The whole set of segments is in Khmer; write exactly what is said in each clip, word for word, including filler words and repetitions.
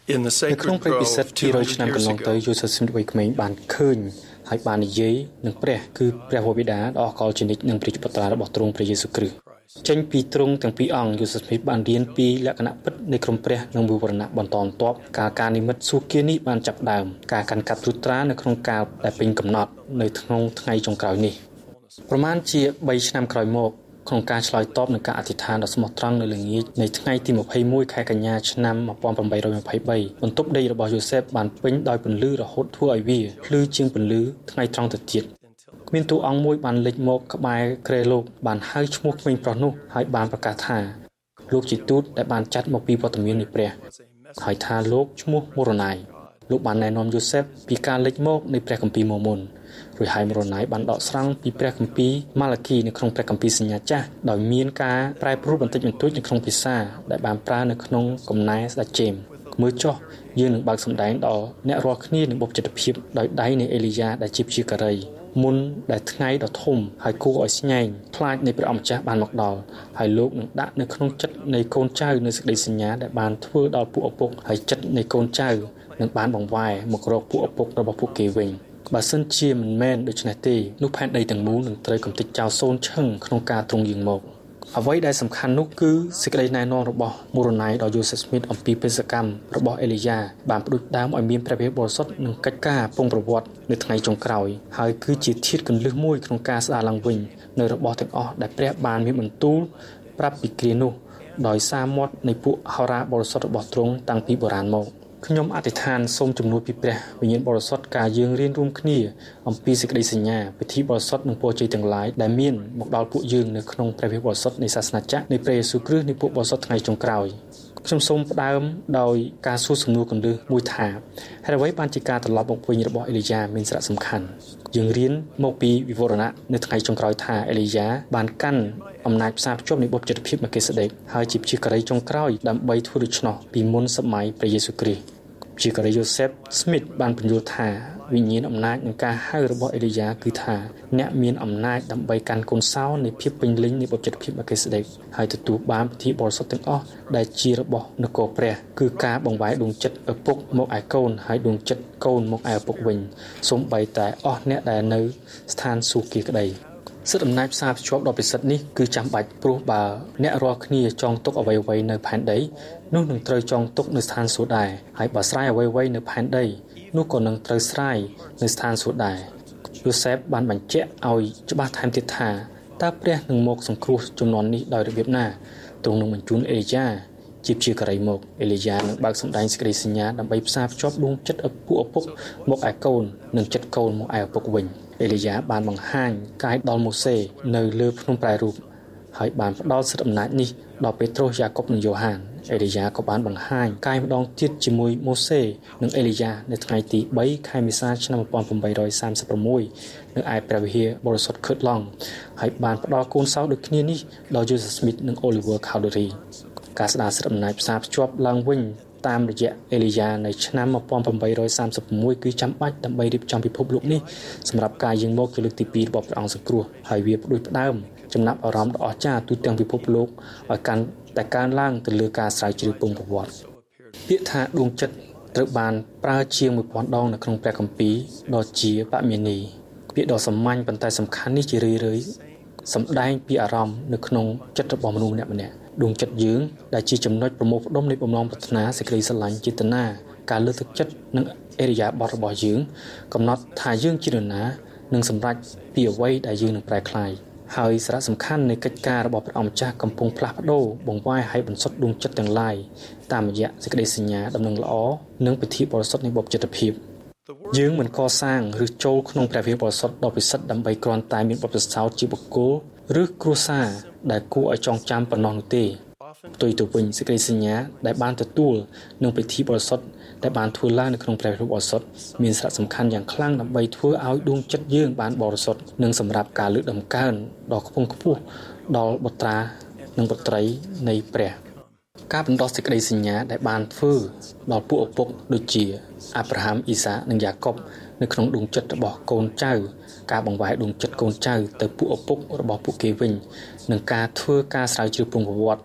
In the sacred grove two hundred years ago, យូសេហ្វ ស្មីធ វ័យក្មេងបានឃើញហើយបាននិយាយនឹងព្រះគឺព្រះវរបិតាដ៏អកលជានិច្ចនិងព្រះបុត្រារបស់ទ្រង់ព្រះយេស៊ូវគ្រីស្ទចេញពីទ្រង់ទាំងពីរអង្គយូសេហ្វ ស្មីធ បានរៀនពីលក្ខណៈពិតនៃក្រុមព្រះនិងវិវរណៈបន្តបន្ទាប់ការការនិមិត្តសុគានេះបានចាប់ដើមការកាន់កាប់ត្រួតត្រានៅក្នុងកាលដែលពេញកំណត់នៅក្នុងថ្ងៃចុងក្រោយនេះប្រមាណជាបីឆ្នាំក្រោយមកក្នុងការឆ្លើយតបនឹងការអធិដ្ឋានដ៏ស្មោះត្រង់នៅល្ងាចនៃថ្ងៃទីម្ភៃមួយខែកញ្ញាឆ្នាំmột nghìn tám trăm hai mươi baបន្ទប់ដីរបស់យូសេហ្វបានពេញដោយពន្លឺរហូតធ្វើឲ្យវាភ្លឺជាងពន្លឺថ្ងៃត្រង់ទៅទៀតគ្មានតួអង្គមួយបានលេចមកក្បែរគ្រែលោកបានហៅឈ្មោះក្មេងប្រុសនោះហើយបានប្រកាសថាលោកជាទូតដែលបានចាត់មកពីវត្តមាននៃព្រះហើយថាលោកឈ្មោះមូរ៉ូណៃលោកបានណែនាំយូសេហ្វពីការលេចមកនៃព្រះគម្ពីរម៉ូម៉ុនរួចហើយមូរ៉ូណៃបានដកស្រង់ពីព្រះគម្ពីរម៉ាឡាគីនៅក្នុងព្រះគម្ពីរសញ្ញាចាស់ដោយមានការប្រែប្រួលបន្តិចបន្តួចនៅក្នុងភាសាដែលបានប្រើនៅក្នុងកំណែស្ដេចជេមមើលចុះយើងនឹងបើកសម្ដែងដល់អ្នករាល់គ្នានឹងបុព្វជិតភាពដោយដៃនៃអេលីយ៉ាដែលជាព្យាការីមុនដែលថ្ងៃដ៏ធំហើយគួរឲ្យស្ញែងខ្លាចនៃព្រះអម្ចាស់បានមកដល់ហើយលោកនឹងដាក់នៅក្នុងចិត្តនៃកូនចៅនៅសេចក្តីសញ្ញាដែលបានធ្វើដល់ពួកឪពុកហើយចិត្តនៃកូនចៅនឹងបានបង្វែរមករកពួកឪពុករបស់ពួកគេវិញបើសិនជាមិនមែនដូច្នេះទេនោះផែនដីទាំងមូលនឹងត្រូវកំទេចចោលសូន្យឈឹងក្នុងការទ្រង់យាងមកអ្វីដែលសំខាន់នោះគឺសេចក្តីណែនាំរបស់មូរ៉ូណៃដល់យូសេហ្វ ស្មីធ អំពីបេសកកម្មរបស់អេលីយ៉ាបានផ្ដួចផ្ដើមឲ្យមានព្រះវិហារបរិសុទ្ធនិងកិច្ចការពងប្រវត្តិនៅថ្ងៃចុងក្រោយហើយគឺជាធាតុគន្លឹះមួយក្នុងការស្ដារឡើងវិញនៅរបស់ទាំងអស់ដែលព្រះបានមានបន្ទូលប្រាប់ពីគ្រានោះដោយសារមាត់នៃពួកហោរាបរិសុទ្ធរបស់ទ្រង់តាំងពីបុរាណមកខ្ញុំអធិដ្ឋានសូមជំនួយពីព្រះវិញ្ញាណបរិសុទ្ធការយើងរៀនរួមគ្នាអំពីសេចក្តីសញ្ញាពិធីបរិសុទ្ធនិងពរជ័យទាំងឡាយដែលមានមកដល់ពួកយើងនៅក្នុងព្រះវិហារបរិសុទ្ធនៃសាសនាចាស់នៃព្រះយេស៊ូវគ្រីស្ទនៃពួកបរិសុទ្ធថ្ងៃចុងក្រោយខ្ញុំសូមផ្ដើមដោយការសួរសំណួរគន្លឹះមួយថាហេតុអ្វីបានជាការត្រឡប់មកវិញរបស់អេលីយ៉ាមានសារៈសំខាន់យើងរៀនមកពីវិវរណៈនៅថ្ងៃចុងក្រោយថាអេលីយ៉ាបានកាន់អំណាចផ្សារភ្ជាប់នៃបុព្វជិតភាពមគ្គិសេដេកហើយជាព្យាការីចុងក្រោយដើម្បីធ្វើដូច្នោះពីមុនសម័យព្រះយេស៊ូវគ្រីស្ទព្យាការីយូសេហ្វ ស្មីធ បានពន្យល់ថាវិញ្ញាណអំណាចនិងការហៅរបស់អេលីយ៉ាគឺថាអ្នកមានអំណាចដើម្បីកាន់កូនសោនៃភាពពេញលេញនៃបុព្វជិតភាពមគ្គិសេដេកហើយទទួលបានពិធីបរិសុទ្ធទាំងអស់ដែលជារបស់នគរព្រះគឺការបង្វែរដួងចិត្តឪពុកមកឯកូនហើយដួងចិត្តកូនមកឯឪពុកវិញសូម្បីតែអស់អ្នកដែលនៅស្ថានសួគ៌ក្តីសិទ្ធិអំណាចផ្សារភ្ជាប់ដ៏ពិសិដ្ឋនេះគឺចាំបាច់ព្រោះបើអ្នករាល់គ្នាចងទុកអ្វីៗនៅផែនដីនោះនឹងត្រូវចងទុកនៅស្ថានសួគ៌ដែរហើយបើស្រ័យអ្វីៗនៅផែនដីនោះក៏នឹងត្រូវស្រ័យនៅស្ថានសួគ៌ដែរយូសេហ្វបានបញ្ជាក់ឲ្យច្បាស់ថែមទៀតថាតើព្រះនឹងមកសង្គ្រោះជំនាន់នេះដោយរបៀបណាទ្រង់នឹងបញ្ជូនអេលីយ៉ាជាព្យាការីមកអេលីយ៉ានឹងបើកសម្ដែងសេចក្តីសញ្ញាដើម្បីផ្សារភ្ជាប់ដួងចិត្តឪពុកឪពុកមកឯកូននិងចិត្តកូនមកឯឪពុកវិញអេលីយ៉ាបានបង្ហាញកាយដល់ម៉ូសេនៅលើភ្នំប្រែរូបហើយបានផ្ដល់សិទ្ធិអំណាចនេះដល់ពេត្រុសយ៉ាកុបនិងយ៉ូហានអេលីយ៉ាក៏បានបង្ហាញកាយម្ដងទៀតជាមួយម៉ូសេនិងអេលីយ៉ានៅថ្ងៃទីបីខែមេសាឆ្នាំmột nghìn tám trăm ba mươi sáuនៅឯព្រះវិហារបរិសុទ្ធខឺតឡង់ហើយបានផ្ដល់កូនសោដូចគ្នានេះដល់យូសេហ្វ ស្មីធ និង Oliver Cowdery ការស្ដារសិទ្ធិអំណាចផ្សារភ្ជាប់ឡើងវិញតាមរយៈអេលីយ៉ានៅឆ្នាំmột nghìn tám trăm ba mươi sáuគឺចាំបាច់ដើម្បីរៀបចំពិភពលោកនេះសម្រាប់ការយាងមកជាលើកទីពីររបស់ព្រះអង្គសង្គ្រោះហើយវាផ្ដួចផ្ដើមចំណាប់អារម្មណ៍ដ៏អស្ចារ្យទូទាំងពិភពលោកឲ្យកាន់តែកើនឡើងទៅលើការស្រាវជ្រាវពងប្រវត្តិពាក្យថាដួងចិត្តត្រូវបានប្រើជាងមួយពាន់ដងនៅក្នុងព្រះគម្ពីរដ៏ជាបមានីពាក្យដ៏សាមញ្ញប៉ុន្តែសំខាន់នេះជារឿយៗសម្ដែងពីអារម្មណ៍នៅក្នុងចិត្តរបស់មនុស្សម្នាក់ៗដួងចិត្តយើងដែលជាចំណុចប្រមូលផ្ដុំនៃបំណងប្រាថ្នាសេចក្តីស្រឡាញ់ចេតនាការលើកទឹកចិត្តនិងអេរិយាបថរបស់យើងកំណត់ថាយើងជានរណានិងសម្រេចពីអ្វីដែលយើងនឹងប្រែក្លាយហើយសារៈសំខាន់នៃកិច្ចការរបស់ព្រះអង្គម្ចាស់កំពុងផ្លាស់ប្ដូរបង្វែរឲ្យបន្សុទ្ធដួងចិត្តទាំងឡាយតាមរយៈសេចក្តីសញ្ញាដំណឹងល្អនិងពិធីបរិសុទ្ធនៃបុព្វជិតភាពយើងមិនកសាងឬចូលក្នុងព្រះវិហារបរិសុទ្ធដ៏ពិសិដ្ឋដើម្បីគ្រាន់តែមានបទពិសោធន៍ជាបុគ្គលឬគ្រួសារដែលគួរឲ្យចងចាំប៉ុណ្ណោះនោះទេផ្ទុយទៅវិញសេចក្តីសញ្ញាដែលបានទទួលនឹងពិធីបរិសុទ្ធដែលបានធ្វើឡើងនៅក្នុងព្រះវិហារបរិសុទ្ធមានសារៈសំខាន់យ៉ាងខ្លាំងដើម្បីធ្វើឲ្យដួងចិត្តយើងបានបរិសុទ្ធនិងសម្រាប់ការលើកដំកើងដ៏ខ្ពង់ខ្ពស់ដល់បុត្រានិងបុត្រីនៃព្រះការបណ្ដោះសេចក្តីសញ្ញាដែលបានធ្វើដល់ពួកឪពុកដូចជាអាប់រ៉ាហាំអ៊ីសានិងយ៉ាកុបនៅក្នុងដួងចិត្តរបស់កូនចៅការបង្វែរដួងចិត្តកូនចៅទៅពួកឪពុករបស់ពួកគេវិញនិងការធ្វើការស្រាវជ្រាវពងប្រវត្តិនៅ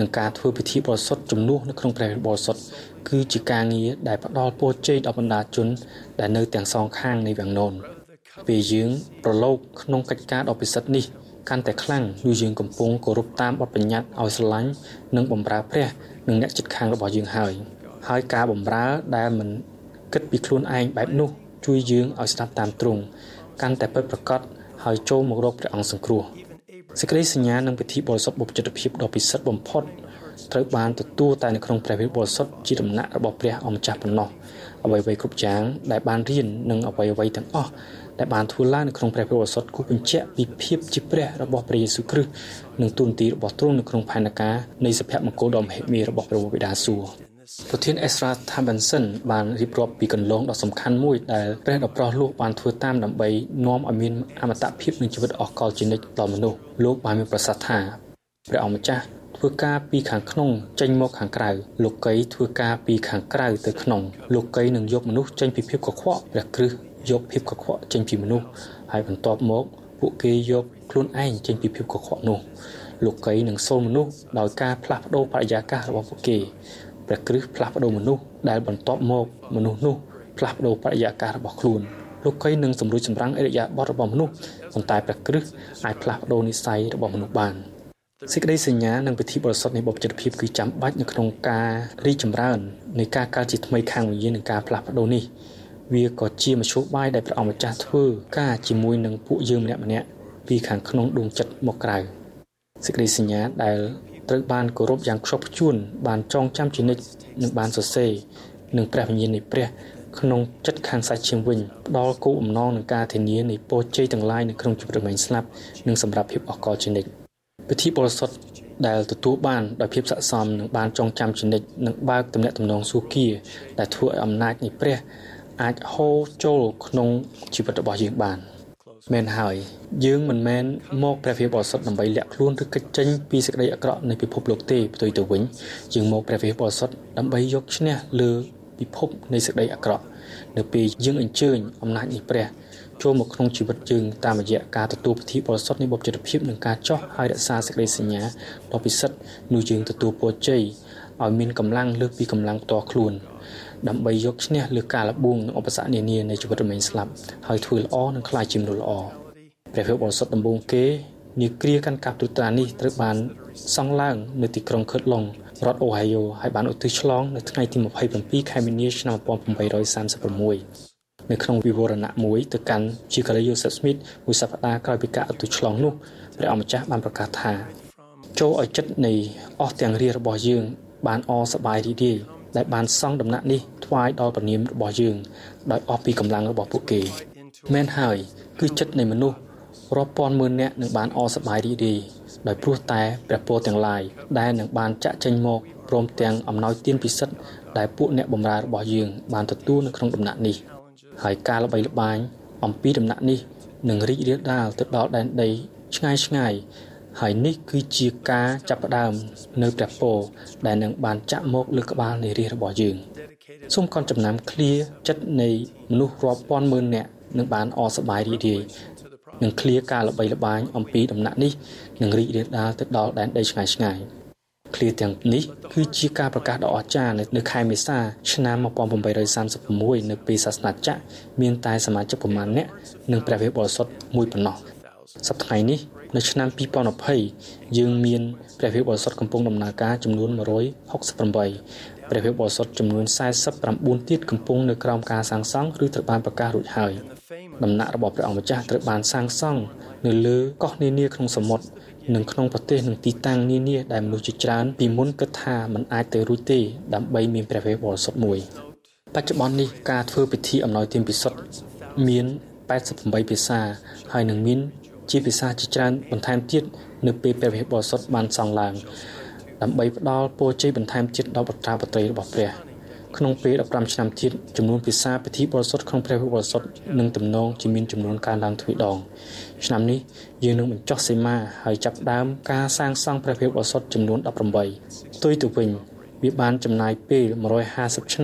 និងការធ្វើពិធីបរិសុទ្ធជំនួសនៅក្នុងព្រះវិបរិសុទ្ធគឺជាការងារដែលផ្ដល់ពរជ័យដល់បណ្ដាជនដែលនៅទាំងសងខាងនៃវាំងននពេលយើងប្រឡូកក្នុងកិច្ចការដ៏ពិសិដ្ឋនេះកាន់តែខ្លាំងនោះយើងកំពុងគោរពតាមបទបញ្ញត្តិឲ្យស្រឡាញ់និងបម្រើព្រះនិងអ្នកជិតខាងរបស់យើងហើយហើយការបម្រើដែលមិនគិតពីខ្លួនឯងបែបនោះជួយយើងឲ្យស្ដាប់តាមទ្រង់កាន់តែពិតប្រាកដហើយចូលមករកព្រះអង្គសង្គ្រោះសេចក្តីសញ្ញានិងពិធីបរិសុទ្ធបុព្វជិតភាពដ៏ពិសិដ្ឋបំផុតត្រូវបានទទួលតែនៅក្នុងព្រះវិបរិសុទ្ធជាដំណាក់របស់ព្រះអម្ចាស់ប៉ុណ្ណោះអ្វីៗគ្រប់យ៉ាងដែលបានរៀននិងអ្វីៗទាំងអស់ដែលបានធ្វើឡើងនៅក្នុងព្រះវិបរិសុទ្ធគូបញ្ជាក់ពីភាពជាព្រះរបស់ព្រះយេស៊ូវគ្រីស្ទនិងទូនទីរបស់ទ្រង់នៅក្នុងផែនការនៃសុភមង្គលដ៏មហិមារបស់ព្រះបិតាសួគ៌ប្រធាន Ezra Tabenson បានរៀបរាប់ពីគន្លងដ៏សំខាន់មួយដែលព្រះដ៏ប្រោះលោកបានធ្វើតាមដើម្បីនាំឲ្យមានអមតភាពនិងជីវិតអស់កលជានិច្ចដល់មនុស្សលោកបានមានប្រសាសន៍ថាព្រះអង្គម្ចាស់ធ្វើការពីខាងក្នុងចេញមកខាងក្រៅលោកីធ្វើការពីខាងក្រៅទៅក្នុងលោកីនឹងយកមនុស្សចេញពីភាពកខ្វក់ព្រះគ្រីស្ទយកភាពកខ្វក់ចេញពីមនុស្សហើយបន្ទាប់មកពួកគេយកខ្លួនឯងចេញពីភាពកខ្វក់នោះលោកីនឹងសូលមនុស្សដោយការផ្លាស់ប្ដូរបរិយាកាសរបស់ពួកគេព្រះគ្រីស្ទផ្លាស់ប្ដូរមនុស្សដែលបន្ទាប់មកមនុស្សនោះផ្លាស់ប្ដូរបរិយាកាសរបស់ខ្លួនលោកីនឹងសម្រួចសម្រាំងអរិយាប័ត្ររបស់មនុស្សប៉ុន្តែព្រះគ្រីស្ទអាចផ្លាស់ប្ដូរនិស្ស័យរបស់មនុស្សបានសេចក្តីសញ្ញានិងពិធីបរិសុទ្ធនៃបុព្វជិតភាពគឺចាំបាច់នៅក្នុងការរីកចម្រើននៃការកើតជាថ្មីខាងវិញ្ញាណនិងការផ្លាស់ប្ដូរនេះវាក៏ជាមធ្យោបាយដែលព្រះអង្គម្ចាស់ធ្វើការជាមួយនឹងពួកយើងម្នាក់ម្នាក់ពីខាងក្នុងដួងចិត្តមកក្រៅសេចក្តីសញ្ញាដែលត្រូវបានគោរពយ៉ាងខ្ជាប់ខ្ជួនបានចងចាំជានិច្ចនិងបានសរសេរនឹងព្រះវិញ្ញាណនៃព្រះក្នុងចិត្តខាងសាច់ឈាមវិញផ្ដល់គោលបំណងនឹងការធានានៃពរជ័យទាំងឡាយនៅក្នុងជីវិតរមែងស្លាប់និងសម្រាប់ភាពអស់កលជានិច្ចពិធីបរិសុទ្ធដែលទទួលបានដោយភាពស័ក្តិសមនឹងបានចងចាំជានិច្ចនឹងបើកទំនាក់ទំនងសុគាដែលធ្វើឲ្យអំណាចនៃព្រះអាចហូរចូលក្នុងជីវិតរបស់យើងបានមែនហើយយើងមិនមែនមកព្រះវិបរិសុទ្ធដើម្បីលាក់ខ្លួនឬកិច្ចចេញពីសេចក្តីអាក្រក់នៃពិភពលោកទេផ្ទុយទៅវិញយើងមកព្រះវិបរិសុទ្ធដើម្បីយកឈ្នះលើពិភពនៃសេចក្តីអាក្រក់នៅពេលយើងអញ្ជើញអំណាចនៃព្រះចូលមកក្នុងជីវិតយើងតាមរយៈការទទួលពិធីបរិសុទ្ធនៃបុព្វជិតភាពនិងការចោះហើយរក្សាសេចក្តីសញ្ញាដ៏ពិសិដ្ឋនោះយើងទទួលពរជ័យឲ្យមានកម្លាំងលើសពីកម្លាំងផ្ទាល់ខ្លួនដើម្បីយកឈ្នះលើការលបួងនិងឧបសគ្គនានានៃជីវិតរមែងស្លាប់ហើយធ្វើល្អនិងក្លាយជាមនុស្សល្អព្រះវិបរិសុទ្ធដំបូងគេនាគ្រាកាន់កាប់ទុត្រានេះត្រូវបានសង់ឡើងនៅទីក្រុងខឺតឡុងរដ្ឋអូហាយ៉ូហើយបានឧទ្ទិសឆ្លងនៅថ្ងៃទីម្ភៃ៧ខែមីនាឆ្នាំmột nghìn tám trăm ba mươi sáuនៅក្នុងវិវរណៈមួយទៅកាន់ជាការីយូសេហ្វស្មីតមួយសប្តាហ៍ក្រោយពីការឧទ្ទិសឆ្លងនោះព្រះអម្ចាស់បានប្រកាសថាចូលឲ្យចិត្តនៃអស់ទាំងរាជរបស់យើងបានអសប្បាយរីករាយដែលបានសង់ដំណាក់នេះថ្វាយដល់ព្រះនាមរបស់យើងដោយអស់ពីកម្លាំងរបស់ពួកគេមែនហើយគឺចិត្តនៃមនុស្សរាប់ពាន់ម៉ឺននាក់នឹងបានអសប្បាយរីករាយដោយព្រោះតែព្រះពរទាំងឡាយដែលនឹងបានចាក់ចេញមកព្រមទាំងអំណោយទានពិសិដ្ឋដែលពួកអ្នកបម្រើរបស់យើងបានទទួលនៅក្នុងដំណាក់នេះហើយការល្បីល្បាញអំពីដំណាក់នេះនឹងរីករាលដាលទៅដល់ដែនដីឆ្ងាយឆ្ងាយហើយនេះគឺជាការចាប់ផ្ដើមនៅព្រះពរដែលនឹងបានចាក់មកលើក្បាលនៃរាជរបស់យើងសូមកត់ចំណាំឃ្លាចិត្តនៃមនុស្សរាប់ពាន់ម៉ឺននាក់នឹងបានអសប្បាយរីករាយនឹងឃ្លាការល្បីល្បាញអំពីដំណាក់នេះនឹងរីករាលដាលទៅដល់ដែនដីឆ្ងាយឆ្ងាយឃ្លាទាំងនេះគឺជាការប្រកាសដ៏អស្ចារ្យនៅខែមេសាឆ្នាំmột nghìn tám trăm ba mươi sáuនៅពេលសាសនាចក្រមានតែសមាជិកប្រមាណអ្នកនិងព្រះវិបរិសុទ្ធមួយប៉ុណ្ណោះសប្តាហ៍នេះនៅឆ្នាំពីរពាន់ยี่สิบយើងមានព្រះវិបរិសុទ្ធកំពុងដំណើរការចំនួនmột trăm sáu mươi támព្រះវិបរិសុទ្ធចំនួនสี่สิบ九ទៀតកំពុងនៅក្រោមការសាងសង់ឬត្រូវបានប្រកាសរួចហើយដំណាក់របស់ព្រះអង្គម្ចាស់ត្រូវបានសាងសង់នៅលើកោះនានាក្នុងសមុទ្រនិងក្នុងប្រទេសនិងទីតាំងនានាដែលមនុស្សជាច្រើនពីមុនគិតថាมันអាចទៅរួចទេដើម្បីមានព្រះវិបរិសុទ្ធមួយបច្ចុប្បន្ននេះការធ្វើពិធីអំណោយទានពិសុទ្ធមានแปดสิบแปดភាសាហើយនឹងមានជាភាសាជាច្រើនបន្ថែមទៀតនៅពេលព្រះវិបរិសុទ្ធបានសង់ឡើងដើម្បីផ្ដល់ពរជ័យបន្ថែមទៀតដល់ប្រតាបត្រីរបស់ព្រះក្នុងពេលដប់ប្រាំឆ្នាំទៀតចំនួនភាសាពិធីបរិសុទ្ធក្នុងព្រះវិបរិសុទ្ធនឹងទំនងជាមានចំនួនកើនឡើងទ្វេដងឆ្នាំនេះយើងនឹងបញ្ចុះសីមាហើយចាប់ផ្ដើមការសាងសង់ព្រះវិបរិសុទ្ធចំនួនដប់ប្រាំបីផ្ទុយទៅវិញវាបានចំណាយពេលmột trăm hai mươiឆ្នាំ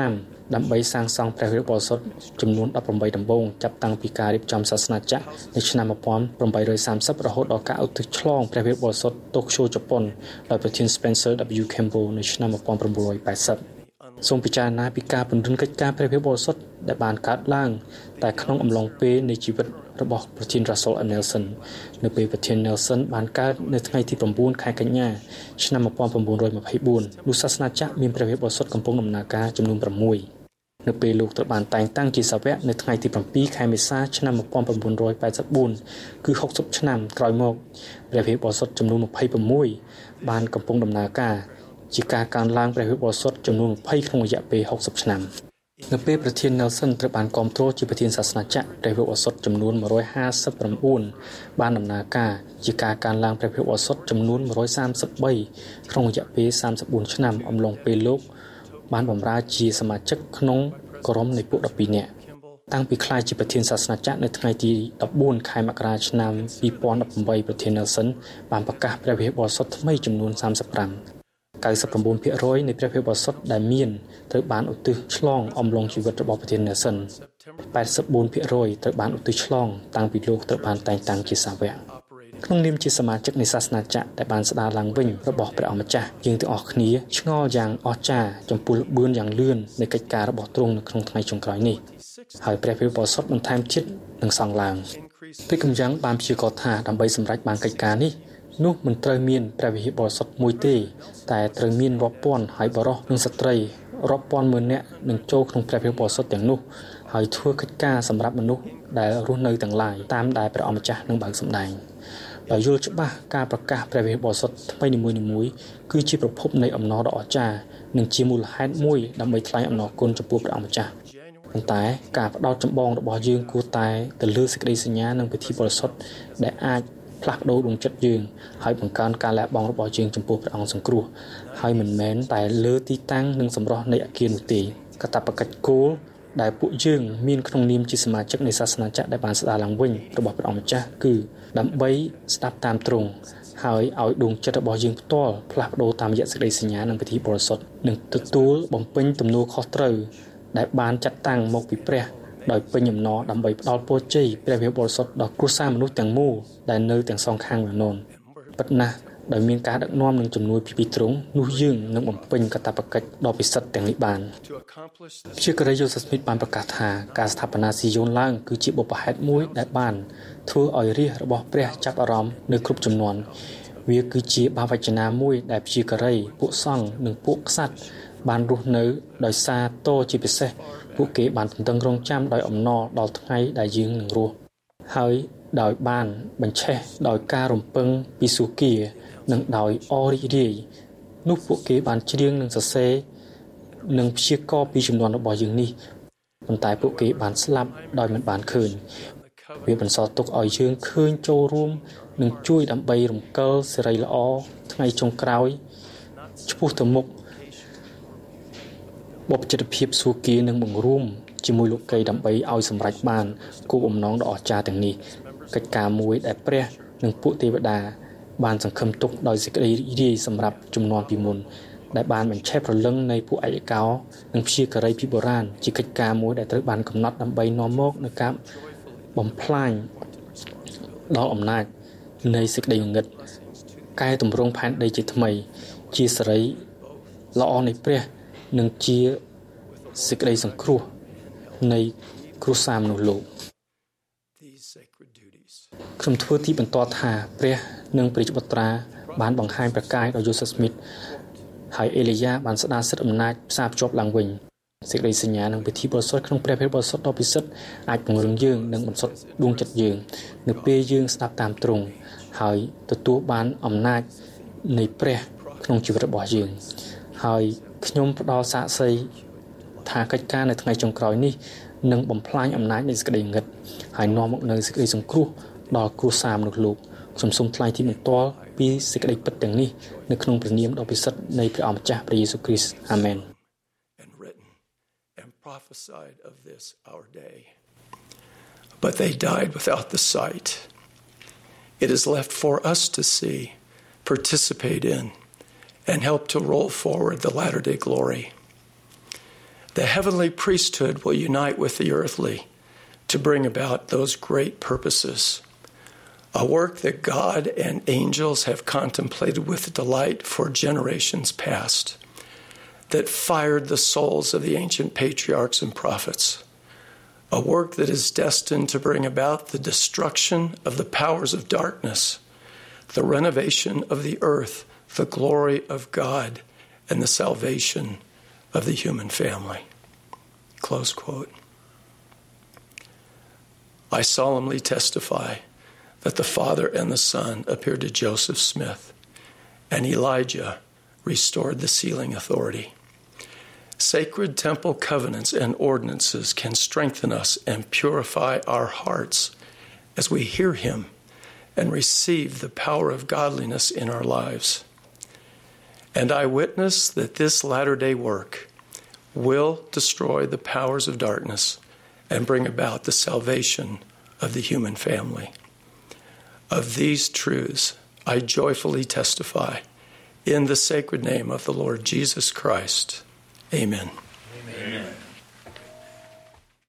ដើម្បីសាងសង់ព្រះវិហារបរិសុទ្ធចំនួនដប់ប្រាំបីដំបូងចាប់តាំងពីការរៀបចំសាសនាจักรនៅឆ្នាំmột nghìn tám trăm ba mươiរហូតដល់ការឧទ្ទិសឆ្លងព្រះវិហារបរិសុទ្ធតូក្យូជប៉ុនដោយប្រធាន Spencer W Campbell នៅឆ្នាំmột nghìn tám trăm tám mươiសូមពិចារណាពីការពង្រឹងកិច្ចការព្រះវិហារបរិសុទ្ធដែលបានកើតឡើងតែក្នុងអំឡុងពេលនៃជីវិតរបស់ប្រធាន Russell M. Nelson នៅពេលប្រធាន Nelson បានកើតនៅថ្ងៃទី៩ខែកញ្ញាឆ្នាំmột nghìn chín trăm hai mươi tưនោះសាសនាจักรមានព្រះវិហារបរិសុទ្ធកំពុងដំណើរការចំនួន៦នៅពេលលោកត្រូវបានតែងតាំងជាសាវកនៅថ្ងៃទី៧ខែមេសាឆ្នាំmột nghìn chín trăm tám mươi tưគឺហុកសិបឆ្នាំក្រោយមកព្រះវិហារបរិសុទ្ធចំនួនยี่สิบหกបានកំពុងដំណើរការជាការកើនឡើងព្រះវិហារបរិសុទ្ធចំនួនยี่สิบក្នុងរយៈពេលหกสิบឆ្នាំនៅពេលប្រធាន Nelson ត្រូវបានគាំទ្រជាប្រធានសាសនាจักรព្រះវិហារបរិសុទ្ធចំនួនmột trăm hai mươi chínបានដំណើរការជាការកើនឡើងព្រះវិហារបរិសុទ្ធចំនួនmột trăm ba mươi baក្នុងរយៈពេល三十四ឆ្នាំអំឡុងពេលលោកបានបម្រើជាសមាជិកក្នុងក្រុមនៃពួកដប់ពីរនាក់តាំងពីក្លាយជាប្រធានសាសនាจักรនៅថ្ងៃទី14ខែមករាឆ្នាំពីរពាន់ដប់ប្រាំបីប្រធាន Nelson បានប្រកាសព្រះវិហារបរិសុទ្ធថ្មីចំនួន三十五九十九ភាគរយ នៃព្រះវិហារបរិសុទ្ធដែលមានត្រូវបានឧទ្ទិសឆ្លងអំឡុងជីវិតរបស់ប្រធាន Nelson แปดสิบสี่ភាគរយ ត្រូវបានឧទ្ទិសឆ្លងតាំងពីលោកត្រូវបានតែងតាំងជាសាវកក្នុងនាមជាសមាជិកនៃសាសនាจักรដែលបានស្ដារឡើងវិញរបស់ព្រះអង្គម្ចាស់យើងទាំងអស់គ្នាឆ្ងល់យ៉ាងអស្ចារ្យចំពោះល្បឿនយ៉ាងលឿននៃកិច្ចការរបស់ទ្រង់នៅក្នុងថ្ងៃចុងក្រោយនេះហើយព្រះវិហារបរិសុទ្ធបន្ថែមទៀតនឹងសង់ឡើងព្រះគម្យ៉ាងបានព្យាករណ៍ថាដើម្បីសម្រេចបានកិច្ចការនេះនោះមិនត្រូវមានព្រះវិហារបរិសុទ្ធមួយទេតែត្រូវមានរាប់ពាន់ហើយបរិសុទ្ធនិងស្ត្រីរាប់ពាន់ម៉ឺននាក់នឹងចូលក្នុងព្រះវិហារបរិសុទ្ធទាំងនោះហើយធ្វើកិច្ចការសម្រាប់មនុស្សដែលរស់នៅទាំងឡាយតាមដែលព្រះអង្គម្ចាស់នឹងបើកសម្ដែងដោយយល់ច្បាស់ការប្រកាសព្រះវិហារបរិសុទ្ធថ្មីនីមួយៗគឺជាប្រភពនៃអំណរដ៏អស្ចារ្យនិងជាមូលហេតុមួយដើម្បីថ្លែងអំណរគុណចំពោះព្រះអង្គម្ចាស់ប៉ុន្តែការផ្ដោតចម្បងរបស់យើងគួរតែទៅលើសេចក្តីសញ្ញានិងពិធីបរិសុទ្ធដែលអាចផ្លាស់ប្ដូរដួងចិត្តយើងហើយបង្កើនការលះបង់របស់យើងចំពោះព្រះអង្គសង្គ្រោះហើយមិនមែនតែលើទីតាំងនិងសម្រស់នៃអគារនោះទេកាតព្វកិច្ចគោលដែលពួកយើងមានក្នុងនាមជាសមាជិកនៃសាសនាจักรដែលបានស្ដារឡើងវិញរបស់ព្រះអង្គម្ចាស់គឺដើម្បីស្ដាប់តាមទ្រង់ហើយឲ្យដួងចិត្តរបស់យើងផ្ទាល់ផ្លាស់ប្ដូរតាមរយៈសេចក្តីសញ្ញានិងពិធីបរិសុទ្ធនិងទទួលបំពេញទំនួលខុសត្រូវដែលបានចាត់តាំងមកពីព្រះដោយពេញអំណរដើម្បីផ្ដល់ពរជ័យព្រះវិហារបរិសុទ្ធដល់គ្រួសារមនុស្សទាំងមូលដែលនៅទាំងសងខាងវានោនពិតណាស់ដោយមានការដឹកនាំនិងជំនួយពីពីទ្រង់នោះយើងនឹងបំពេញកាតព្វកិច្ចដ៏ពិសិដ្ឋទាំងនេះបានជាករិយយូសេហ្វ Smith បានប្រកាសថាការស្ថាបនាស៊ីយ៉ូនឡើងគឺជាបុព្វហេតុមួយដែលបានធ្វើឲ្យរាជរបស់ព្រះចាប់អារម្មណ៍នៅគ្រប់ជំនាន់វាគឺជាបាវចនាមួយដែលជាករិយពួកសង្ឃនិងពួកក្សត្របានរស់នៅដោយសារតជាពិសេសពួកគេបានទន្ទឹងរង់ចាំដោយអំណរដល់ថ្ងៃដែលយើងនឹងរស់ហើយដោយបានបញ្ឆេះដោយការរំពឹងពីសុគានិងដោយអរីករាយនោះពួកគេបានច្រៀងនិងសរសេរនិងព្យាករពីចំនួនរបស់យើងនេះប៉ុន្តែពួកគេបានស្លាប់ដោយមិនបានឃើញវាបន្សល់ទុកឲ្យយើងឃើញចូលរួមនិងជួយដើម្បីរំកិលសេរីល្អថ្ងៃចុងក្រោយឆ្ពោះទៅមុខបបចិត្តភាពសុគានឹងបង្រួមជាមួយលោកីដើម្បីឲ្យសម្រេចបានគោលបំណងដ៏អស្ចារ្យទាំងនេះកិច្ចការមួយដែលព្រះនិងពួកទេវតាបានសង្ឃឹមទុកដោយសេចក្តីរីករាយសម្រាប់ជំនាន់ពីមុនដែលបានបញ្ឆេះព្រលឹងនៃពួកឯកកោនិងព្យាការីពីបុរាណជាកិច្ចការមួយដែលត្រូវបានកំណត់ដើម្បីនាំមកនូវការបំផ្លាញដល់អំណាចនៃសេចក្តីងងឹតកែតម្រង់ផែនដីជាថ្មីជាសេរីល្អនៃព្រះនិងជាសេចក្តីសង្គ្រោះនៃគ្រួសារមនុស្សលោកខ្ញុំធ្វើទីបន្តថាព្រះនិងព្រះបុត្រាបានបង្ហាញប្រកាយដល់យូសេហ្វ Smith ហើយអេលីយ៉ាបានស្ដារសិទ្ធិអំណាចផ្សារភ្ជាប់ឡើងវិញសេចក្តីសញ្ញានិងពិធីបរិសុទ្ធក្នុងព្រះវិហារបរិសុទ្ធដ៏ពិសិដ្ឋអាចពង្រឹងយើងនិងបន្សុទ្ធដួងចិត្តយើងនៅពេលយើងស្ដាប់តាមទ្រង់ហើយទទួលបានអំណាចនៃព្រះក្នុងជីវិតរបស់យើងហើយខ្ញុំផ្ដល់សាក្សីថាកិច្ចការនៅថ្ងៃចុងក្រោយនេះនឹងបំផ្លាញអំណាចនៃសេចក្តីងឹតហើយនាំមកនូវសេចក្តីសង្គ្រោះដល់គ្រួសារមនុស្សលោកខ្ញុំសូមថ្លែងទីបន្ទាល់ពីសេចក្តីពិតទាំងនេះនៅក្នុងព្រះនាមដ៏ពិសិដ្ឋនៃព្រះអង្គម្ចាស់ព្រះយេស៊ូវគ្រីស្ទអាមែន prophesied of this our day. But they died without the sight. It is left for us to see, participate in, and help to roll forward the latter-day glory. The heavenly priesthood will unite with the earthly to bring about those great purposes, a work that God and angels have contemplated with delight for generations past, that fired the souls of the ancient patriarchs and prophets, a work that is destined to bring about the destruction of the powers of darkness, the renovation of the earth, the glory of God, and the salvation of the human family. Close quote. I solemnly testify that the Father and the Son appeared to Joseph Smith, and Elijah restored the sealing authority. Sacred temple covenants and ordinances can strengthen us and purify our hearts as we hear him and receive the power of godliness in our lives. And I witness that this latter-day work will destroy the powers of darkness and bring about the salvation of the human family. Of these truths, I joyfully testify in the sacred name of the Lord Jesus Christ. Amen. Amen.